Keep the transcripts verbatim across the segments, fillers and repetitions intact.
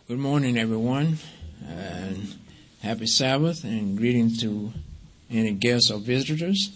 Good morning, everyone, and happy Sabbath, and greetings to any guests or visitors.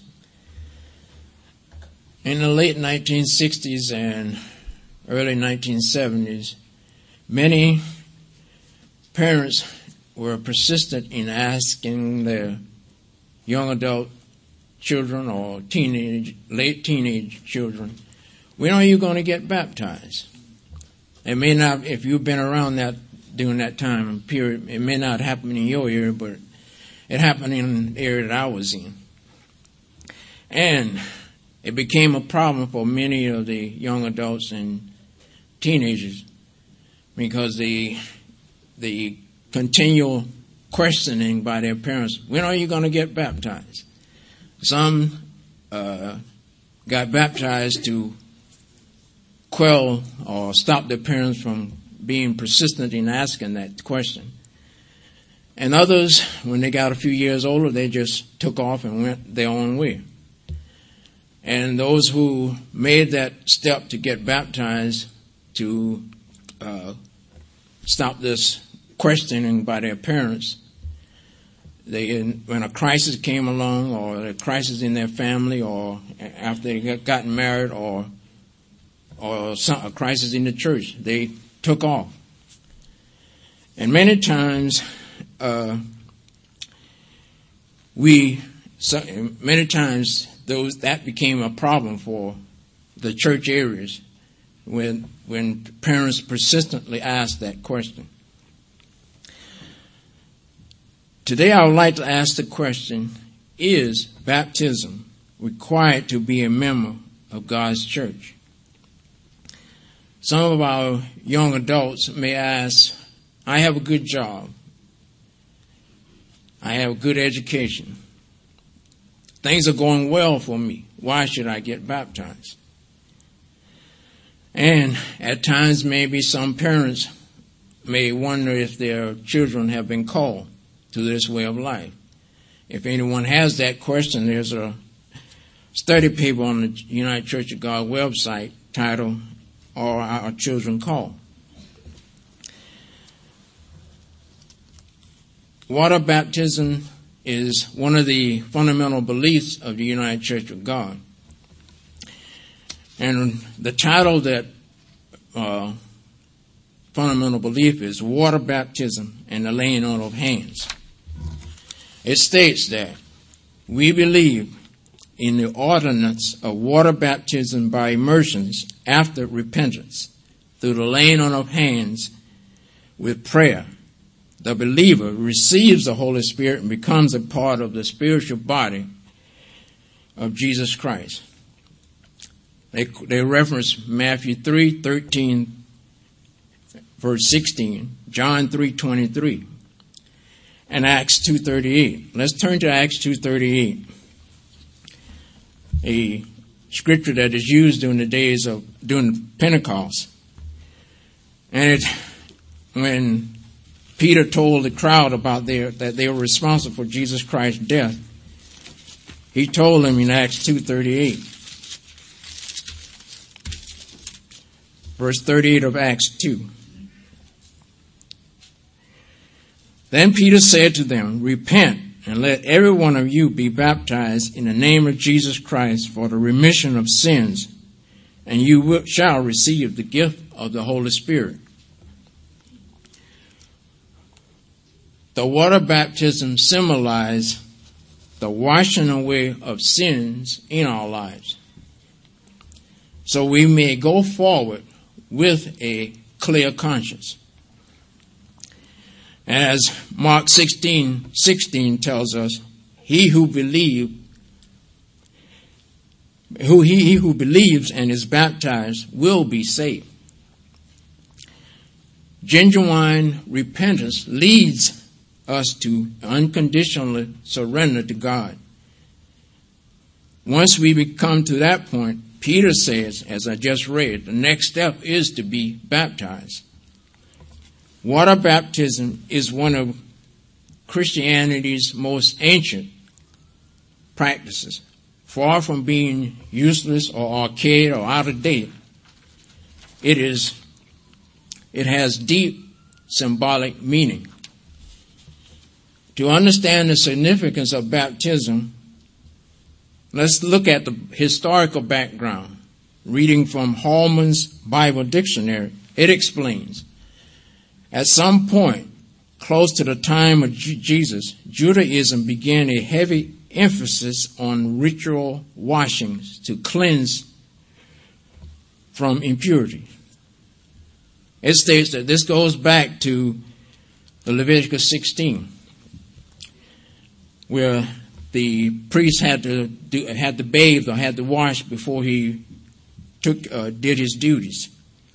In the late nineteen sixties and early nineteen seventies, many parents were persistent in asking their young adult children or teenage, late teenage children, when are you going to get baptized? It may not, if you've been around that during that time period, it may not happen in your area, but it happened in the area that I was in. And it became a problem for many of the young adults and teenagers because the the continual questioning by their parents, when are you going to get baptized? Some uh, got baptized to quell or stop their parents from being persistent in asking that question. And others, when they got a few years older, they just took off and went their own way. And those who made that step to get baptized to uh, stop this questioning by their parents, they, when a crisis came along, or a crisis in their family, or after they got gotten married, or or some, a crisis in the church, they took off. And many times, uh, we, so, many times those that became a problem for the church areas when when parents persistently asked that question. Today, I would like to ask the question: is baptism required to be a member of God's church? Some of our young adults may ask, I have a good job. I have a good education. Things are going well for me. Why should I get baptized? And at times, maybe some parents may wonder if their children have been called to this way of life. If anyone has that question, there's a study paper on the United Church of God website titled, Are Our Children Called? Water baptism is one of the fundamental beliefs of the United Church of God. And the title that uh, fundamental belief is Water Baptism and the Laying on of Hands. It states that we believe in the ordinance of water baptism by immersions after repentance through the laying on of hands with prayer. The believer receives the Holy Spirit and becomes a part of the spiritual body of Jesus Christ. They, they reference Matthew three thirteen, verse sixteen, John three twenty-three, and Acts two thirty-eight. Let's turn to Acts two thirty-eight, a scripture that is used during the days of during Pentecost. And it, when Peter told the crowd about their that they were responsible for Jesus Christ's death, he told them in Acts two thirty-eight, verse thirty-eight of Acts two. Then Peter said to them, repent, and let every one of you be baptized in the name of Jesus Christ for the remission of sins, and you will, shall receive the gift of the Holy Spirit. The water baptism symbolized the washing away of sins in our lives, so we may go forward with a clear conscience. As Mark sixteen sixteen tells us, he who believe, who he, he who believes and is baptized will be saved. Genuine repentance leads us to unconditionally surrender to God. Once we become to that point, Peter says, as I just read, the next step is to be baptized. Water baptism is one of Christianity's most ancient practices. Far from being useless or archaic or out of date, it is, it has deep symbolic meaning. To understand the significance of baptism, let's look at the historical background. Reading from Holman's Bible Dictionary, it explains, at some point close to the time of Jesus, Judaism began a heavy emphasis on ritual washings to cleanse from impurity. It states that this goes back to the Leviticus sixteen, where the priest had to do, had to bathe or had to wash before he took uh, did his duties.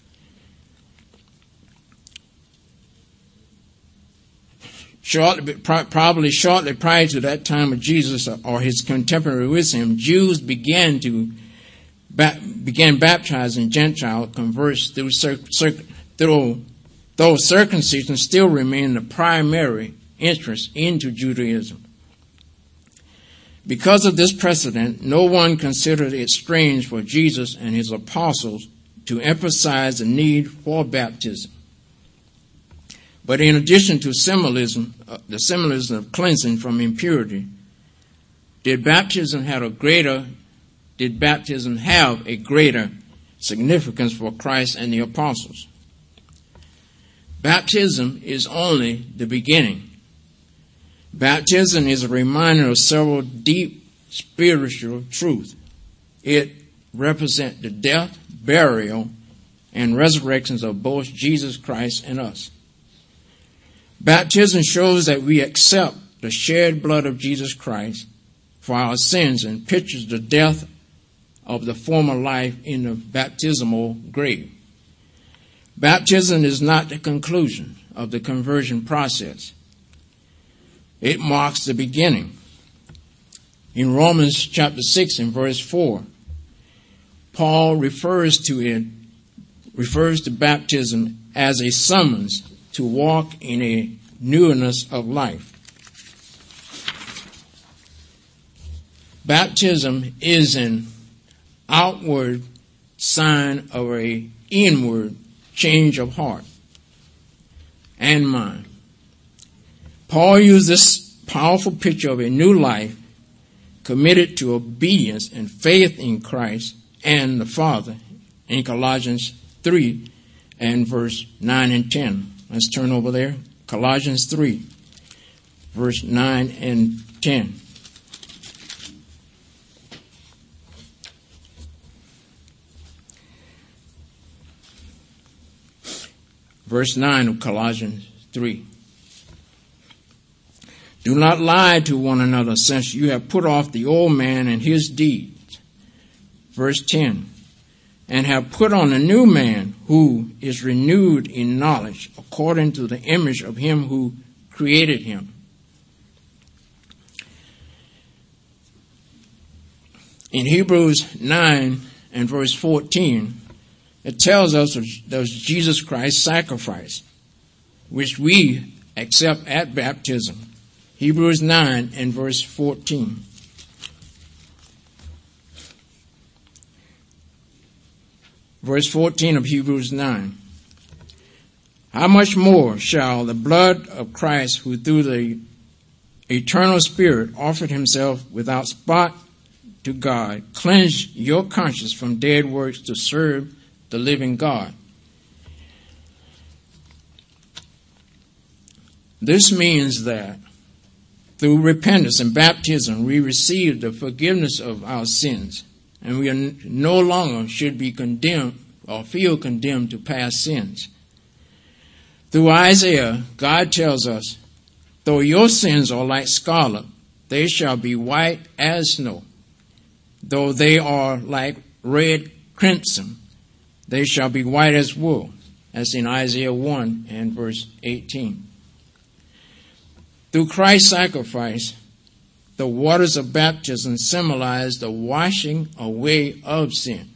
Shortly, probably shortly prior to that time of Jesus or his contemporary with him, Jews began to began baptizing Gentile converts through, through though circumcision still remained the primary interest into Judaism. Because of this precedent, no one considered it strange for Jesus and his apostles to emphasize the need for baptism. But in addition to symbolism, uh, the symbolism of cleansing from impurity, did baptism have a greater did baptism have a greater significance for Christ and the apostles? Baptism is only the beginning. Baptism is a reminder of several deep spiritual truths. It represents the death, burial, and resurrections of both Jesus Christ and us. Baptism shows that we accept the shed blood of Jesus Christ for our sins and pictures the death of the former life in the baptismal grave. Baptism is not the conclusion of the conversion process. It marks the beginning. In Romans chapter six and verse four, Paul refers to it, refers to baptism as a summons to walk in a newness of life. Baptism is an outward sign of an inward change of heart and mind. Paul used this powerful picture of a new life committed to obedience and faith in Christ and the Father in Colossians three and verse nine and ten. Let's turn over there. Colossians three, verse nine and ten. Verse nine of Colossians three. Do not lie to one another, since you have put off the old man and his deeds. Verse ten. And have put on a new man who is renewed in knowledge according to the image of him who created him. In Hebrews nine and verse fourteen, it tells us of Jesus Christ's sacrifice, which we accept at baptism. Hebrews nine and verse fourteen. Verse fourteen of Hebrews nine. How much more shall the blood of Christ, who through the eternal Spirit offered himself without spot to God, cleanse your conscience from dead works to serve the living God? This means that through repentance and baptism, we receive the forgiveness of our sins, and we are no longer should be condemned or feel condemned to past sins. Through Isaiah, God tells us, though your sins are like scarlet, they shall be white as snow. Though they are like red crimson, they shall be white as wool. That's in Isaiah one and verse eighteen. Through Christ's sacrifice, the waters of baptism symbolize the washing away of sin.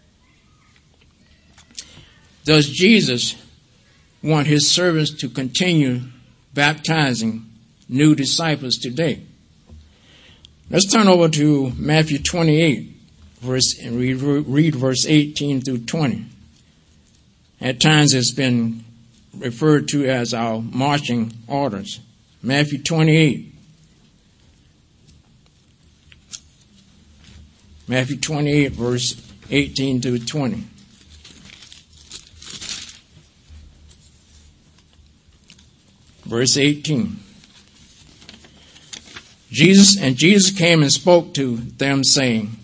Does Jesus want his servants to continue baptizing new disciples today? Let's turn over to Matthew twenty-eight, verse, and read, read verse eighteen through twenty. At times it's been referred to as our marching orders. Matthew twenty-eight. Matthew twenty-eight, verse eighteen to twenty. Verse eighteen. Jesus and Jesus came and spoke to them, saying,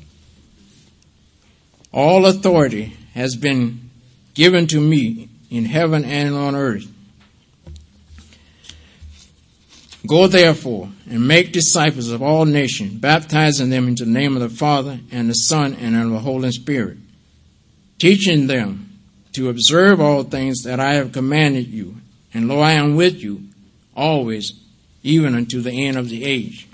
all authority has been given to me in heaven and on earth. Go therefore and make disciples of all nations, baptizing them into the name of the Father and the Son and of the Holy Spirit, teaching them to observe all things that I have commanded you. And lo, I am with you always, even unto the end of the age.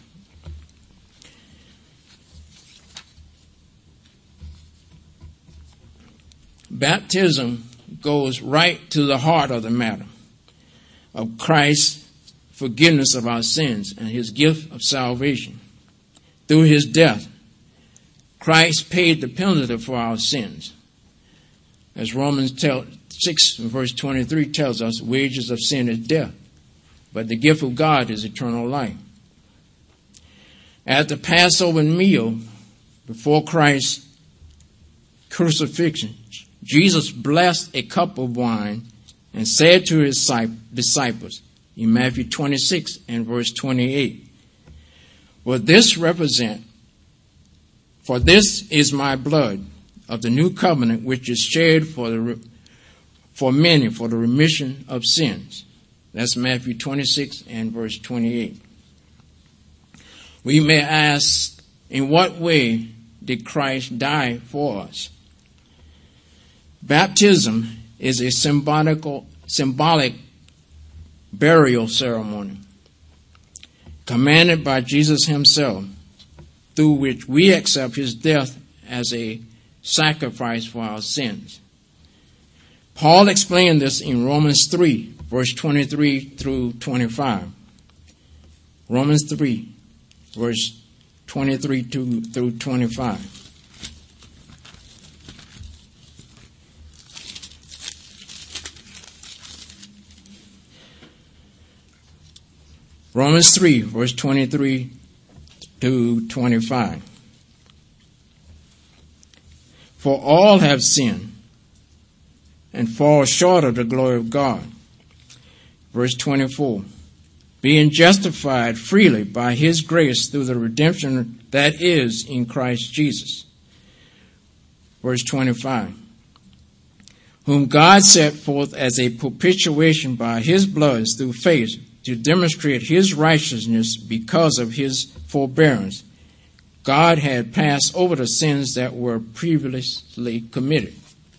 Baptism goes right to the heart of the matter of Christ's forgiveness of our sins and his gift of salvation. Through his death, Christ paid the penalty for our sins. As Romans tell, six verse twenty-three tells us, wages of sin is death, but the gift of God is eternal life. At the Passover meal before Christ's crucifixion, Jesus blessed a cup of wine and said to his disciples in Matthew twenty-six and verse twenty-eight, "Will this represent, for this is my blood of the new covenant, which is shed for the for many for the remission of sins." That's Matthew twenty-six and verse twenty-eight. We may ask, in what way did Christ die for us? Baptism is a symbolical, symbolic burial ceremony commanded by Jesus himself, through which we accept his death as a sacrifice for our sins. Paul explained this in Romans three, verse twenty-three through twenty-five. Romans three, verse twenty-three through twenty-five. Romans three, verse twenty-three to twenty-five. For all have sinned and fall short of the glory of God. Verse twenty-four. Being justified freely by his grace through the redemption that is in Christ Jesus. Verse twenty-five. Whom God set forth as a propitiation by his blood through faith, to demonstrate his righteousness because of his forbearance. God had passed over the sins that were previously committed.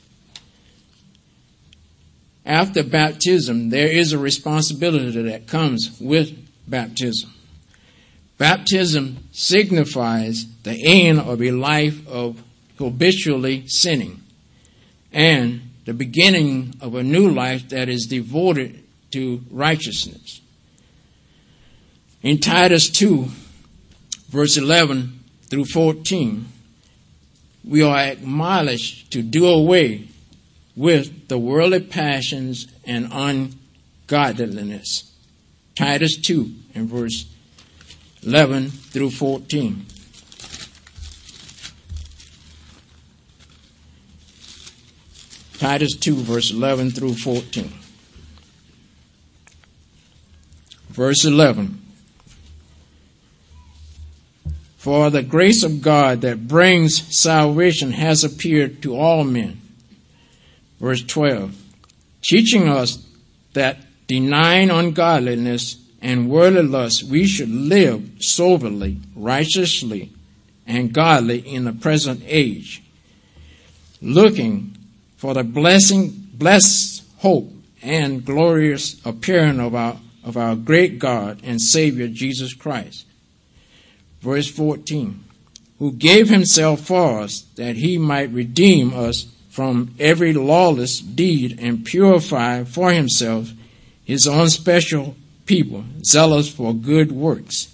After baptism, there is a responsibility that comes with baptism. Baptism signifies the end of a life of habitually sinning and the beginning of a new life that is devoted to righteousness. In Titus two, verse eleven through fourteen, we are admonished to do away with the worldly passions and ungodliness. Titus two and verse eleven through fourteen. Titus two, verse eleven through fourteen. Verse eleven. For the grace of God that brings salvation has appeared to all men. Verse twelve. Teaching us that denying ungodliness and worldly lust, we should live soberly, righteously, and godly in the present age, looking for the blessing, blessed hope and glorious appearing of our, of our great God and Savior Jesus Christ. Verse fourteen, who gave himself for us that he might redeem us from every lawless deed and purify for himself his own special people, zealous for good works.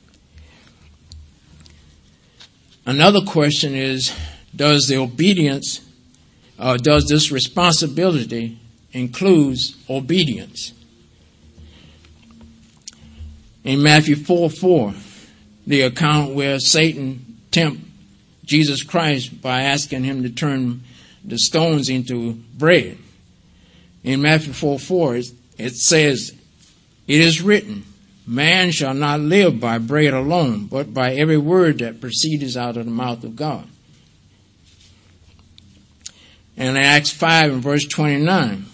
Another question is, does the obedience, uh, does this responsibility includes obedience. In Matthew four four, the account where Satan tempted Jesus Christ by asking him to turn the stones into bread. In Matthew four four, it, it says, "It is written, man shall not live by bread alone, but by every word that proceeds out of the mouth of God." And in Acts five and verse twenty-nine,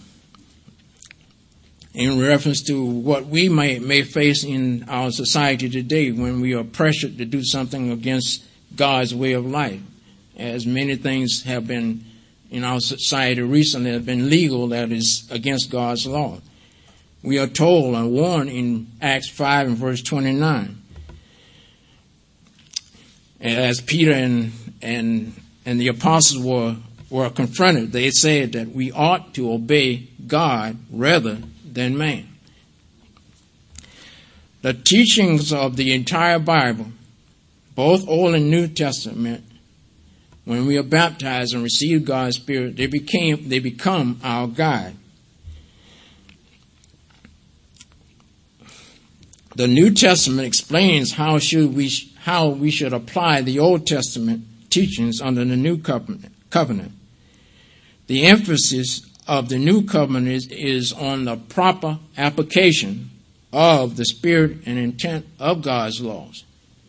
in reference to what we may, may face in our society today when we are pressured to do something against God's way of life, as many things have been in our society recently have been legal that is against God's law. We are told and warned in Acts five and verse twenty-nine, as Peter and and and the apostles were were confronted, they said that we ought to obey God rather than man. The teachings of the entire Bible, both Old and New Testament, when we are baptized and receive God's Spirit, they became they become our guide. The New Testament explains how should we how we should apply the Old Testament teachings under the New Covenant. covenant. The emphasis of the New Covenant is, is on the proper application of the spirit and intent of God's laws.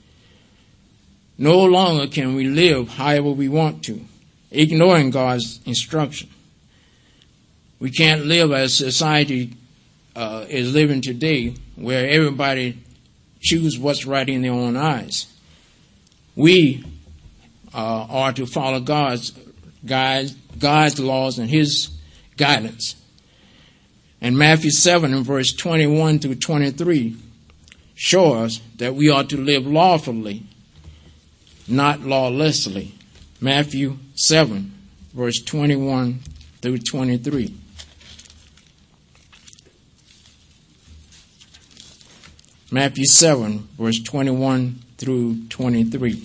No longer can we live however we want to, ignoring God's instruction. We can't live as society uh, is living today, where everybody chooses what's right in their own eyes. We uh, are to follow God's guides, God's laws and His guidance. And Matthew seven and verse twenty-one through twenty-three show us that we ought to live lawfully, not lawlessly. Matthew seven, verse twenty-one through twenty-three. Matthew seven, verse twenty-one through twenty-three.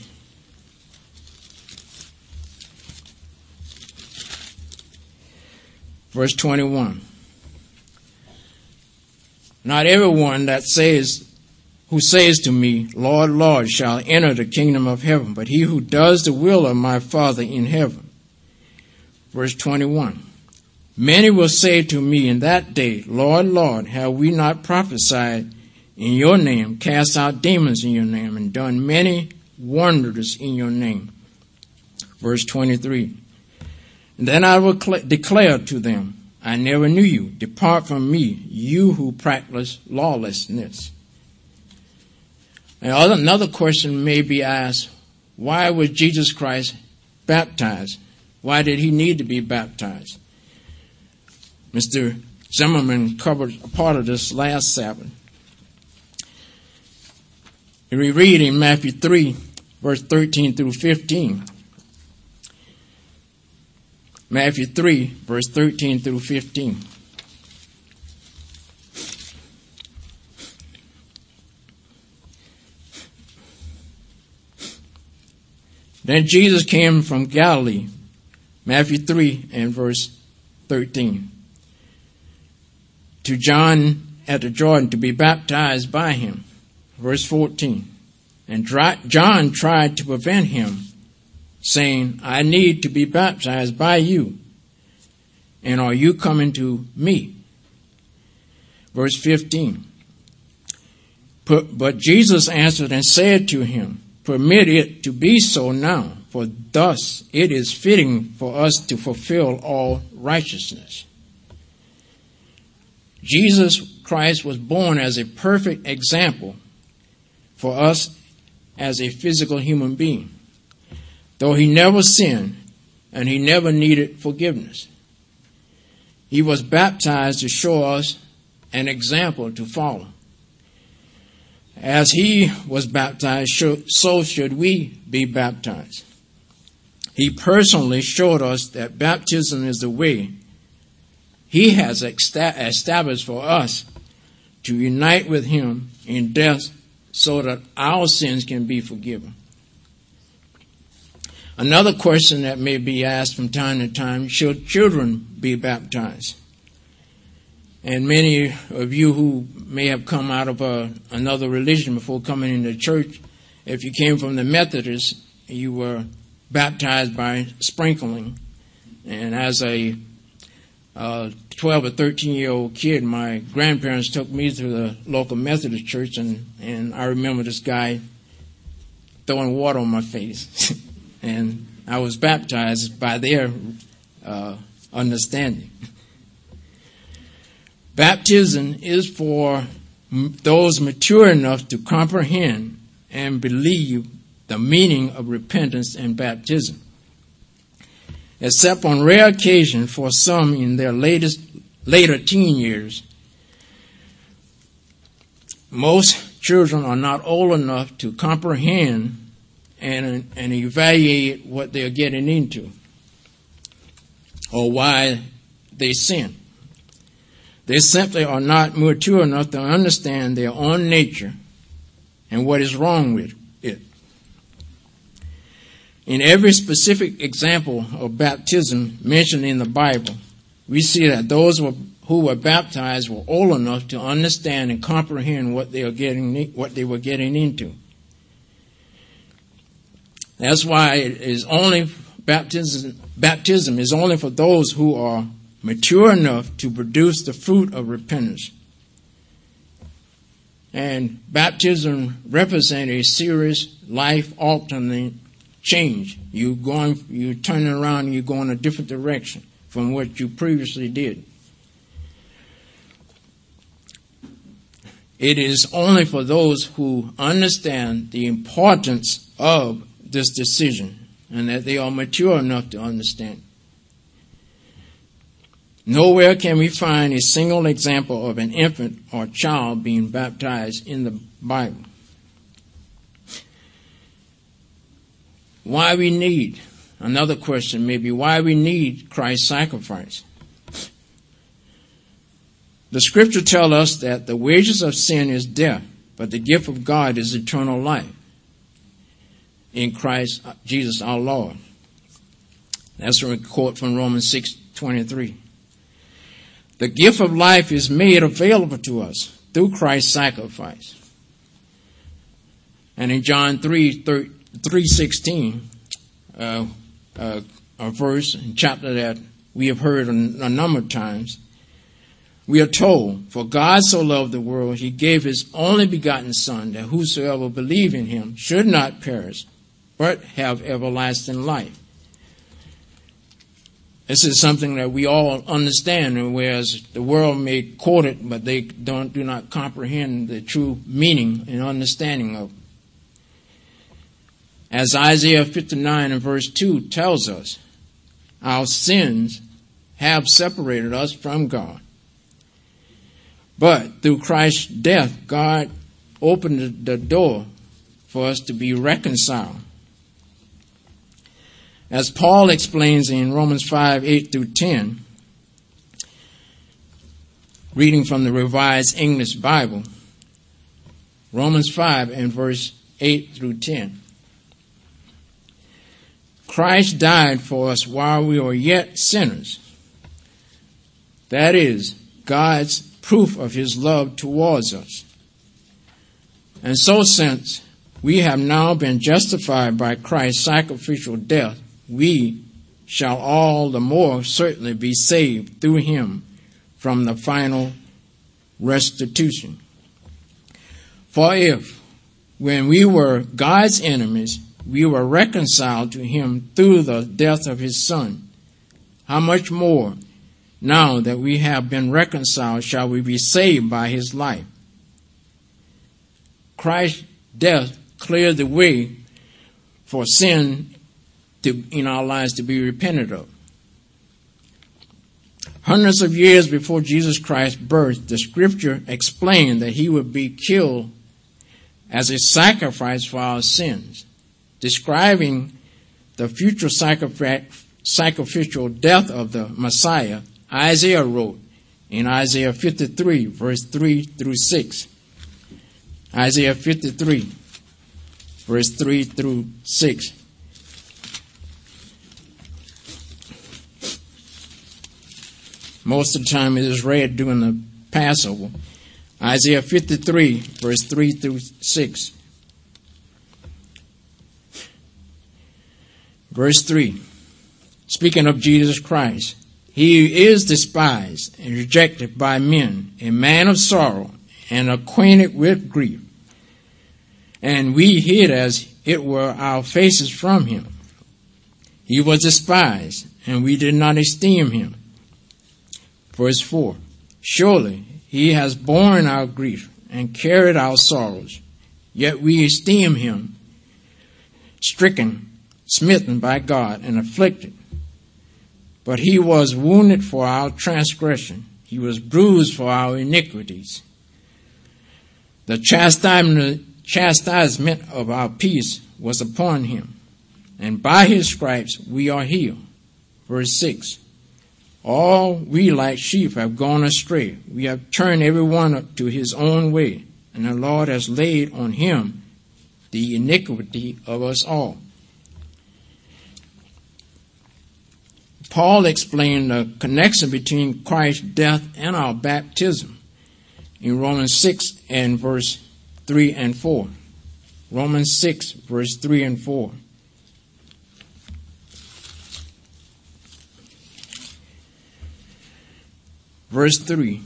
Verse twenty-one. Not everyone that says, who says to me, Lord, Lord, shall enter the kingdom of heaven, but he who does the will of my Father in heaven. Verse twenty-one. Many will say to me in that day, Lord, Lord, have we not prophesied in your name, cast out demons in your name, and done many wonders in your name? Verse twenty-three. And then I will cl- declare to them, I never knew you. Depart from me, you who practice lawlessness. And another question may be asked, why was Jesus Christ baptized? Why did he need to be baptized? Mister Zimmerman covered a part of this last Sabbath. We read in Matthew three, verse thirteen through fifteen. Matthew three, verse thirteen through fifteen. Then Jesus came from Galilee, Matthew three and verse thirteen, to John at the Jordan to be baptized by him. Verse fourteen. And John tried to prevent him, saying, I need to be baptized by you, and are you coming to me? Verse fifteen. But Jesus answered and said to him, permit it to be so now, for thus it is fitting for us to fulfill all righteousness. Jesus Christ was born as a perfect example for us as a physical human being, though he never sinned and he never needed forgiveness. He was baptized to show us an example to follow. As he was baptized, so should we be baptized. He personally showed us that baptism is the way he has established for us to unite with him in death so that our sins can be forgiven. Another question that may be asked from time to time, should children be baptized? And many of you who may have come out of a, another religion before coming into church, if you came from the Methodists, you were baptized by sprinkling. And as a uh, twelve or thirteen-year-old kid, my grandparents took me to the local Methodist church, and, and I remember this guy throwing water on my face. And I was baptized by their uh, understanding. Baptism is for those mature enough to comprehend and believe the meaning of repentance and baptism. Except on rare occasion for some in their latest, later teen years, most children are not old enough to comprehend and, and evaluate what they're getting into or why they sin. They simply are not mature enough to understand their own nature and what is wrong with it. In every specific example of baptism mentioned in the Bible, we see that those who were baptized were old enough to understand and comprehend what they were getting, what they were getting into. That's why it is only baptism. Baptism is only for those who are mature enough to produce the fruit of repentance. And baptism represents a serious life-altering change. You going, you turning around and you go in a different direction from what you previously did. It is only for those who understand the importance of this decision and that they are mature enough to understand. Nowhere can we find a single example of an infant or child being baptized in the Bible. Why we need, another question maybe, why we need Christ's sacrifice. The scripture tells us that the wages of sin is death, but the gift of God is eternal life in Christ Jesus our Lord. That's a quote from Romans six twenty-three. The gift of life is made available to us through Christ's sacrifice. And in John three sixteen, uh, uh, a verse, a chapter that we have heard a, a number of times, we are told, for God so loved the world, he gave his only begotten Son, that whosoever believe in him should not perish, but have everlasting life. This is something that we all understand, and whereas the world may quote it, but they don't do not comprehend the true meaning and understanding of it. As Isaiah fifty-nine and verse two tells us, our sins have separated us from God. But through Christ's death, God opened the door for us to be reconciled. As Paul explains in Romans five, eight through ten, reading from the Revised English Bible, Romans five and verse eight through ten. Christ died for us while we were yet sinners. That is God's proof of his love towards us. And so since we have now been justified by Christ's sacrificial death, we shall all the more certainly be saved through him from the final restitution. For if, when we were God's enemies, we were reconciled to him through the death of his Son, how much more, now that we have been reconciled, shall we be saved by his life? Christ's death cleared the way for sin to, in our lives to be repented of. Hundreds of years before Jesus Christ's birth, the scripture explained that he would be killed as a sacrifice for our sins. Describing the future sacrificial death of the Messiah, Isaiah wrote in Isaiah fifty-three, verse three through six. Isaiah fifty-three, verse three through six. Most of the time it is read during the Passover. Isaiah fifty-three, verse three through six. Verse three, speaking of Jesus Christ, he is despised and rejected by men, a man of sorrow and acquainted with grief. And we hid as it were our faces from him. He was despised, and we did not esteem him. Verse four, surely he has borne our grief and carried our sorrows, yet we esteem him stricken, smitten by God, and afflicted. But he was wounded for our transgression. He was bruised for our iniquities. The chastisement, chastisement of our peace was upon him, and by his stripes we are healed. Verse six, all we like sheep have gone astray. We have turned every one to his own way, and the Lord has laid on him the iniquity of us all. Paul explained the connection between Christ's death and our baptism in Romans six and verse three and four. Romans six, verse three and four. Verse three.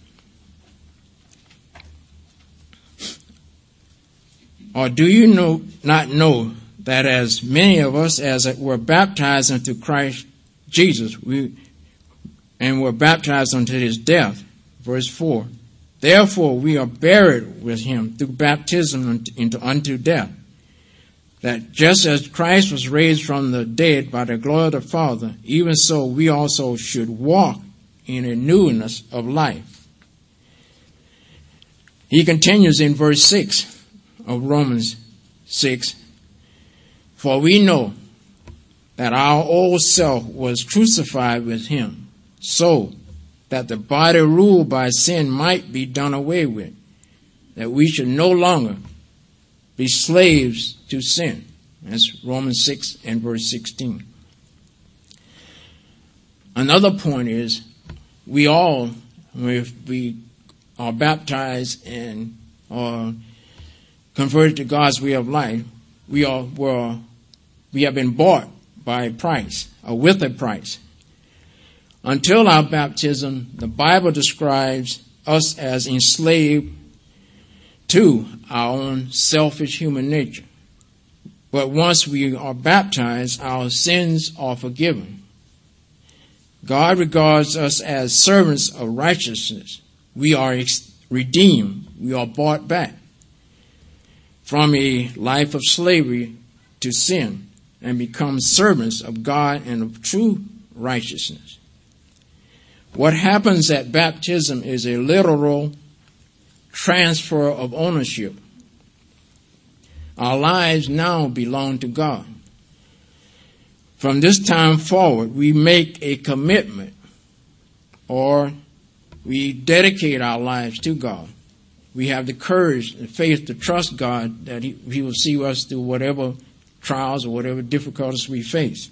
Or do you know, not know that as many of us as were baptized into Christ Jesus, we and were baptized unto his death? Verse four. Therefore we are buried with him through baptism into unto death, that just as Christ was raised from the dead by the glory of the Father, even so we also should walk in a newness of life. He continues in verse six of Romans six. For we know that our old self was crucified with him, so that the body ruled by sin might be done away with, that we should no longer be slaves to sin. That's Romans six and verse sixteen. Another point is, we all, if we are baptized and are converted to God's way of life, we are were we have been bought by a price, or with a price. Until our baptism, the Bible describes us as enslaved to our own selfish human nature. But once we are baptized, our sins are forgiven. God regards us as servants of righteousness. We are ex- redeemed. We are bought back from a life of slavery to sin and become servants of God and of true righteousness. What happens at baptism is a literal transfer of ownership. Our lives now belong to God. From this time forward, we make a commitment, or we dedicate our lives to God. We have the courage and faith to trust God that he, he will see us through whatever trials or whatever difficulties we face.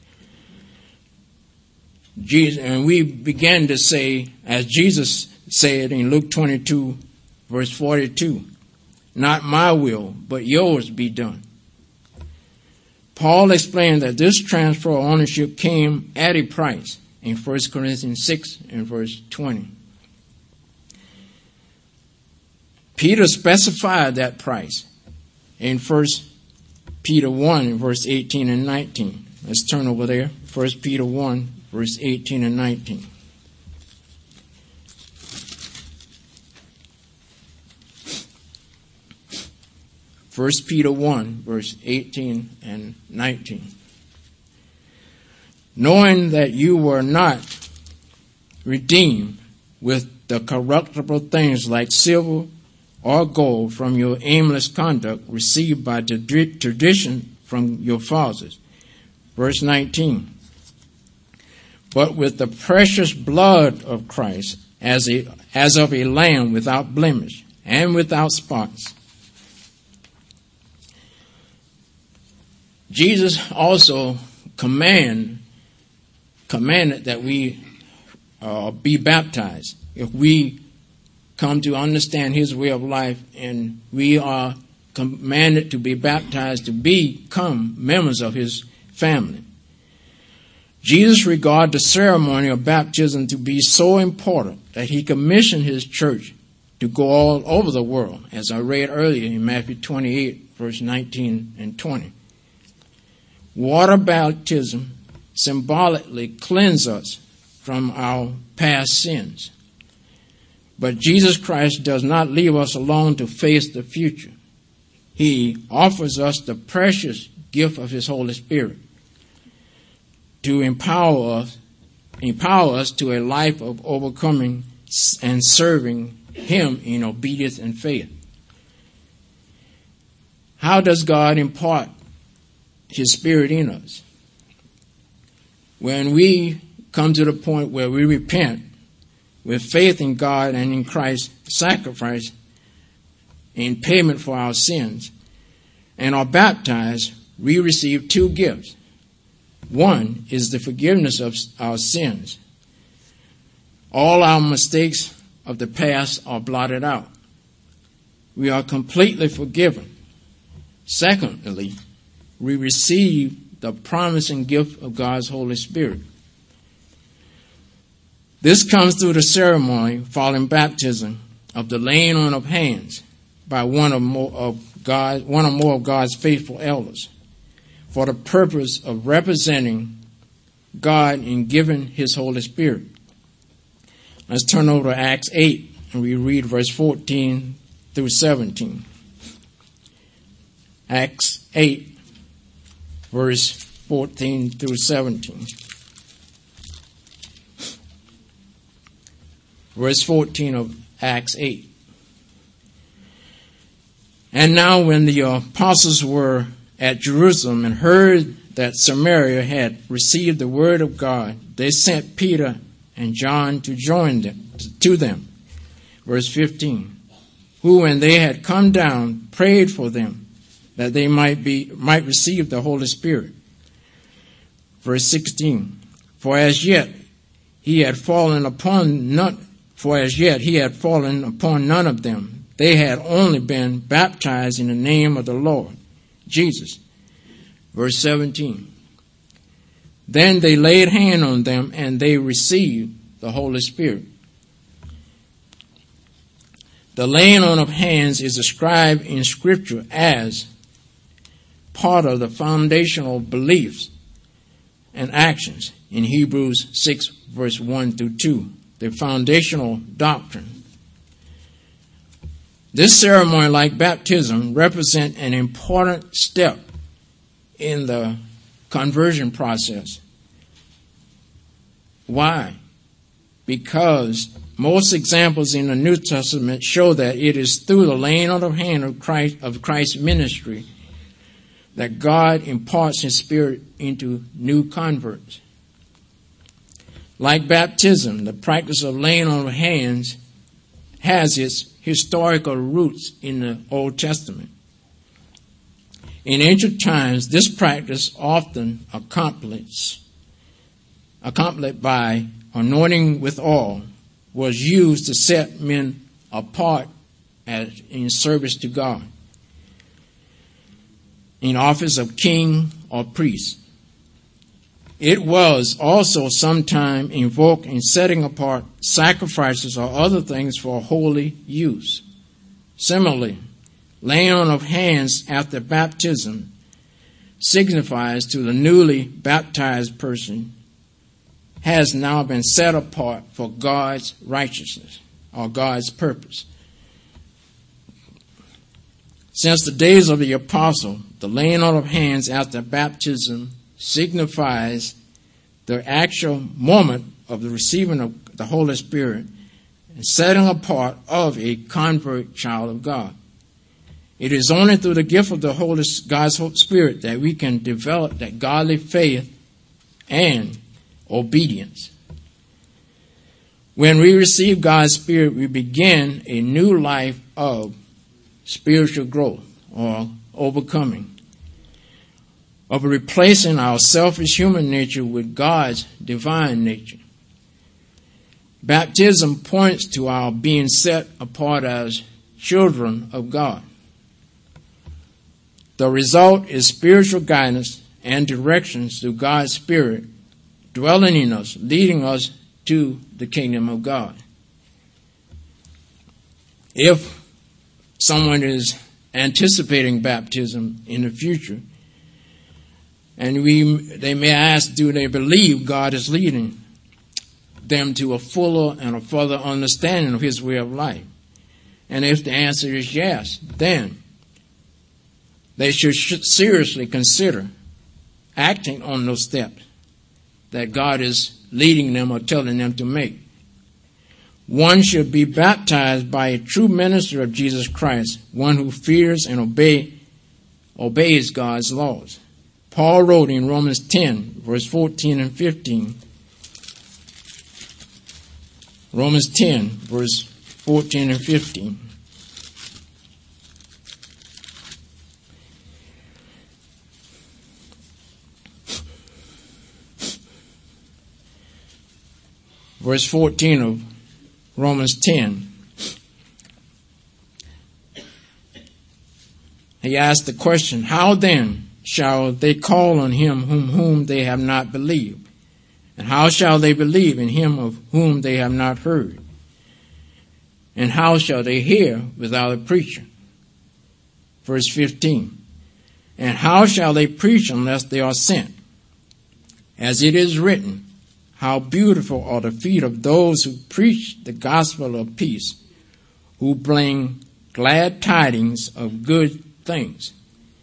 Jesus, and we began to say, as Jesus said in Luke twenty-two, verse forty-two, not my will, but yours be done. Paul explained that this transfer of ownership came at a price in First Corinthians six and verse twenty. Peter specified that price in First Peter one and verse eighteen and nineteen. Let's turn over there. First Peter one, verse eighteen and nineteen. First Peter one, verse eighteen and nineteen. Knowing that you were not redeemed with the corruptible things like silver or gold from your aimless conduct received by the tradition from your fathers. Verse nineteen. But with the precious blood of Christ, as a as of a lamb without blemish and without spots. Jesus also command, commanded that we uh, be baptized. If we come to understand his way of life and we are commanded to be baptized to become members of his family. Jesus regarded the ceremony of baptism to be so important that he commissioned his church to go all over the world, as I read earlier in Matthew twenty-eight, verse nineteen and twenty. Water baptism symbolically cleanses us from our past sins. But Jesus Christ does not leave us alone to face the future. He offers us the precious gift of his Holy Spirit to empower us, empower us to a life of overcoming and serving him in obedience and faith. How does God impart his Spirit in us? When we come to the point where we repent with faith in God and in Christ's sacrifice in payment for our sins and are baptized, we receive two gifts. One is the forgiveness of our sins. All our mistakes of the past are blotted out. We are completely forgiven. Secondly, we receive the promising gift of God's Holy Spirit. This comes through the ceremony following baptism of the laying on of hands by one or more of God, one or more of God's faithful elders, for the purpose of representing God in giving his Holy Spirit. Let's turn over to Acts eight and we read verse fourteen through seventeen. Acts eight, verse fourteen through seventeen. Verse fourteen of Acts eight. And now when the apostles were at Jerusalem and heard that Samaria had received the word of God, they sent Peter and John to join them, to them. Verse fifteen. Who, when they had come down, prayed for them that they might be might receive the Holy Spirit. Verse sixteen. For as yet he had fallen upon none for as yet he had fallen upon none of them. They had only been baptized in the name of the Lord Jesus. Verse seventeen. Then they laid hand on them and they received the Holy Spirit. The laying on of hands is described in Scripture as part of the foundational beliefs and actions in Hebrews six, verse one through two, the foundational doctrine. This ceremony, like baptism, represents an important step in the conversion process. Why? Because most examples in the New Testament show that it is through the laying on of hand of Christ, of Christ's ministry, that God imparts his Spirit into new converts. Like baptism, the practice of laying on of hands has its historical roots in the Old Testament. In ancient times, this practice often accomplished, accompanied by anointing with oil, was used to set men apart as in service to God, in office of king or priest. It was also sometime invoked in setting apart sacrifices or other things for holy use. Similarly, laying on of hands after baptism signifies to the newly baptized person has now been set apart for God's righteousness or God's purpose. Since the days of the apostle, the laying on of hands after baptism signifies the actual moment of the receiving of the Holy Spirit and setting apart of a convert child of God. It is only through the gift of the Holy God's Spirit that we can develop that godly faith and obedience. When we receive God's Spirit, we begin a new life of spiritual growth or overcoming, of replacing our selfish human nature with God's divine nature. Baptism points to our being set apart as children of God. The result is spiritual guidance and directions through God's Spirit dwelling in us, leading us to the kingdom of God. If someone is anticipating baptism in the future, and we, they may ask, do they believe God is leading them to a fuller and a further understanding of His way of life? And if the answer is yes, then they should, should seriously consider acting on those steps that God is leading them or telling them to make. One should be baptized by a true minister of Jesus Christ, one who fears and obey, obeys God's laws. Paul wrote in Romans ten, verse fourteen and fifteen. Romans ten, verse fourteen and fifteen. Verse fourteen of Romans ten. He asked the question, how then shall they call on him whom, whom they have not believed? And how shall they believe in him of whom they have not heard? And how shall they hear without a preacher? Verse fifteen. And how shall they preach unless they are sent? As it is written, how beautiful are the feet of those who preach the gospel of peace, who bring glad tidings of good things.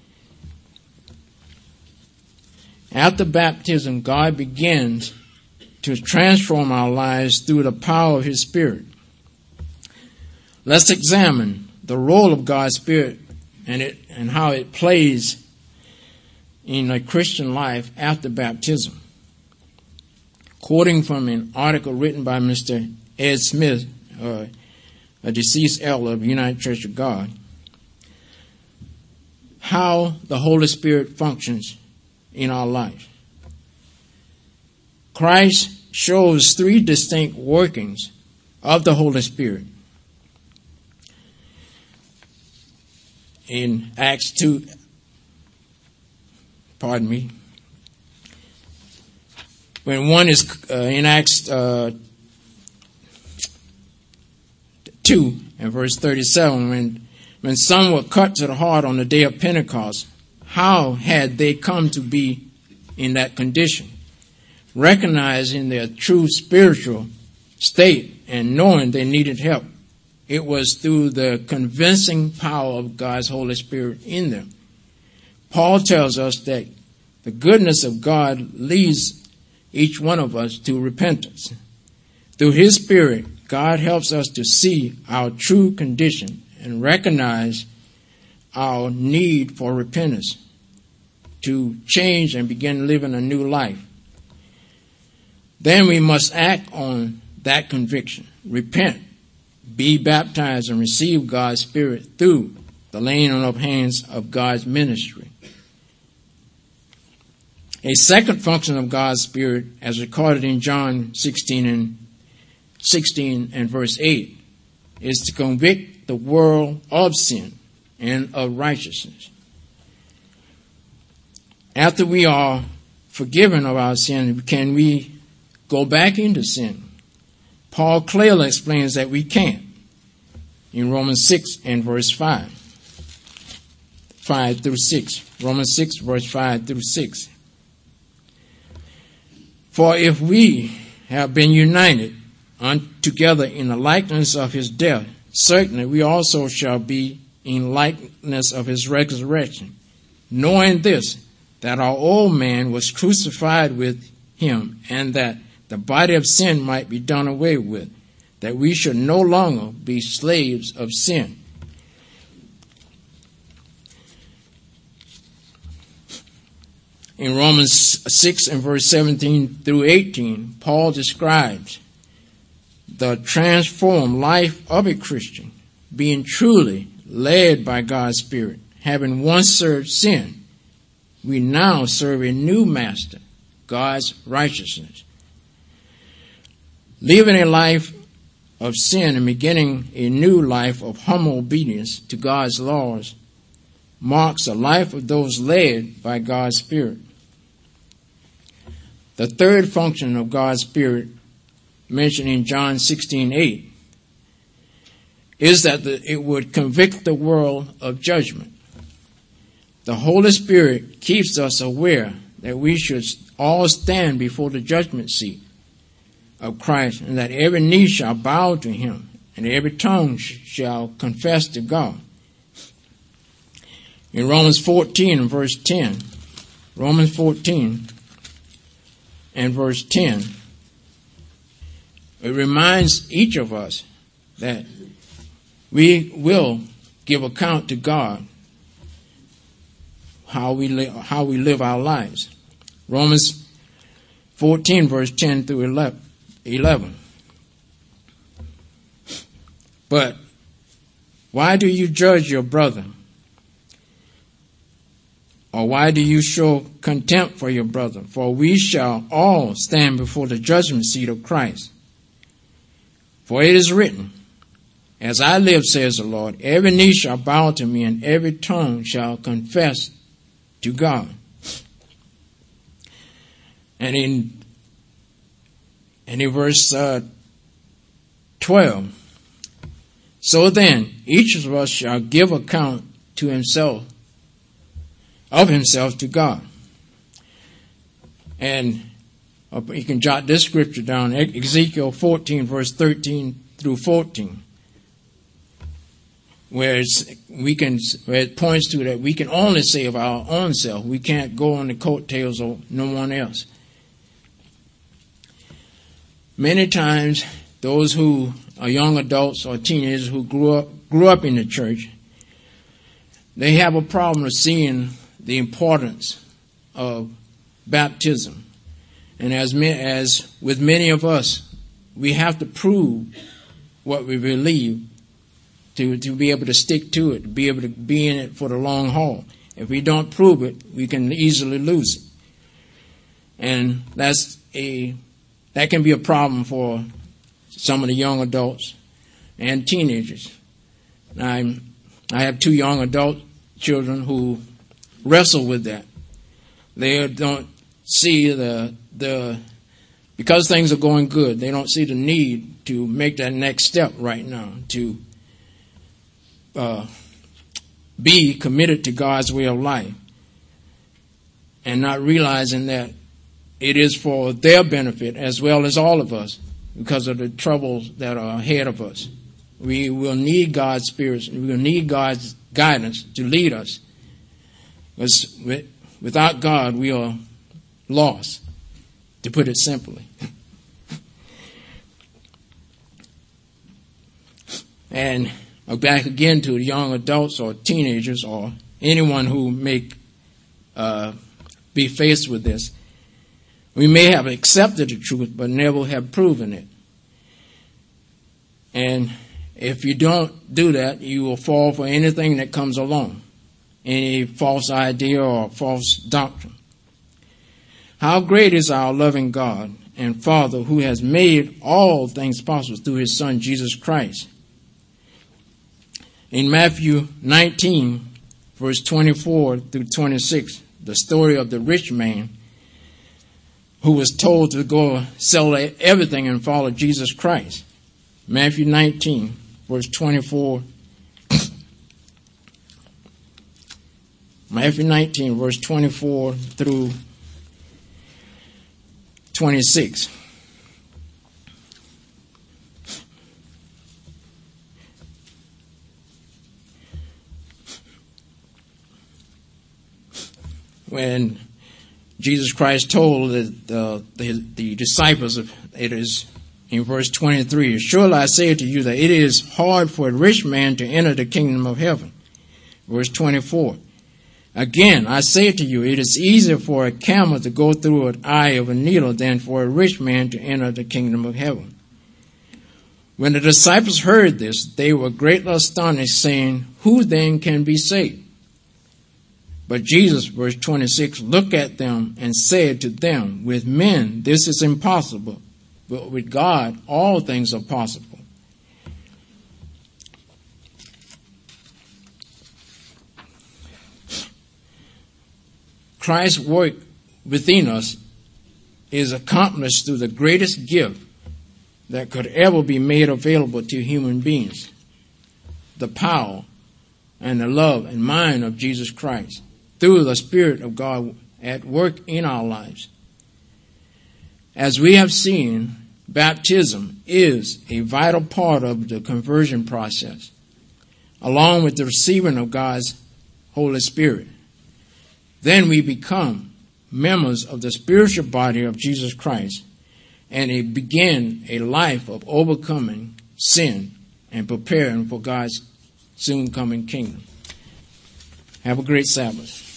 After baptism, God begins to transform our lives through the power of His Spirit. Let's examine the role of God's Spirit and it and how it plays in a Christian life after baptism. Quoting from an article written by Mister Ed Smith, uh, a deceased elder of United Church of God, how the Holy Spirit functions in our life. Christ shows three distinct workings of the Holy Spirit. In Acts two, pardon me, when one is uh, in Acts uh, two and verse thirty-seven, when when some were cut to the heart on the day of Pentecost, how had they come to be in that condition? Recognizing their true spiritual state and knowing they needed help. It was through the convincing power of God's Holy Spirit in them. Paul tells us that the goodness of God leads each one of us to repentance. Through His Spirit, God helps us to see our true condition and recognize our need for repentance, to change and begin living a new life. Then we must act on that conviction, repent, be baptized, and receive God's Spirit through the laying on of hands of God's ministry. A second function of God's Spirit, as recorded in John sixteen and sixteen and verse eight, is to convict the world of sin and of righteousness. After we are forgiven of our sin, can we go back into sin? Paul clearly explains that we can't in Romans six and verse five. five through six. Romans six, verse five through six. For if we have been united un- together in the likeness of His death, certainly we also shall be in likeness of His resurrection, knowing this, that our old man was crucified with Him, and that the body of sin might be done away with, that we should no longer be slaves of sin. In Romans six and verse seventeen through eighteen, Paul describes the transformed life of a Christian, being truly led by God's Spirit. Having once served sin, we now serve a new master, God's righteousness. Living a life of sin and beginning a new life of humble obedience to God's laws marks a life of those led by God's Spirit. The third function of God's Spirit, mentioned in John sixteen eight, is that the, it would convict the world of judgment. The Holy Spirit keeps us aware that we should all stand before the judgment seat of Christ, and that every knee shall bow to him, and every tongue sh- shall confess to God. In Romans fourteen and verse ten, Romans fourteen and verse ten, it reminds each of us that we will give account to God how we li- how we live our lives. Romans fourteen verse ten through eleven. But why do you judge your brother? Or why do you show contempt for your brother? For we shall all stand before the judgment seat of Christ. For it is written, as I live, says the Lord, every knee shall bow to me, and every tongue shall confess to God. And in, and in verse uh, twelve, so then each of us shall give account to himself, of himself to God. And uh, you can jot this scripture down, Ezekiel fourteen, verse thirteen through fourteen, where it's, we can, where it points to that we can only save our own self. We can't go on the coattails of no one else. Many times, those who are young adults or teenagers who grew up grew up in the church, they have a problem of seeing the importance of baptism. And as as with many of us, we have to prove what we believe to, to be able to stick to it, to be able to be in it for the long haul. If we don't prove it, we can easily lose it. And that's a that can be a problem for some of the young adults and teenagers. I'm, I have two young adult children who wrestle with that. They don't see the the because things are going good, they don't see the need to make that next step right now to uh, be committed to God's way of life, and not realizing that it is for their benefit as well as all of us because of the troubles that are ahead of us. We will need God's Spirit. We will need God's guidance to lead us. Because without God, we are lost, to put it simply. And back again to the young adults or teenagers or anyone who may uh, be faced with this. We may have accepted the truth, but never have proven it. And if you don't do that, you will fall for anything that comes along, any false idea or false doctrine. How great is our loving God and Father, who has made all things possible through his Son, Jesus Christ. In Matthew nineteen, verse twenty-four through twenty-six, the story of the rich man who was told to go sell everything and follow Jesus Christ. Matthew nineteen, verse twenty-four. Matthew nineteen, verse twenty-four through twenty-six. When Jesus Christ told the, the, the, the disciples, of, it is in verse twenty-three, surely I say to you that it is hard for a rich man to enter the kingdom of heaven. Verse twenty-four, again, I say to you, it is easier for a camel to go through an eye of a needle than for a rich man to enter the kingdom of heaven. When the disciples heard this, they were greatly astonished, saying, who then can be saved? But Jesus, verse twenty-six, looked at them and said to them, with men this is impossible, but with God, all things are possible. Christ's work within us is accomplished through the greatest gift that could ever be made available to human beings, the power and the love and mind of Jesus Christ, through the Spirit of God at work in our lives. As we have seen, baptism is a vital part of the conversion process, along with the receiving of God's Holy Spirit. Then we become members of the spiritual body of Jesus Christ, and it begin a life of overcoming sin and preparing for God's soon coming kingdom. Have a great Sabbath.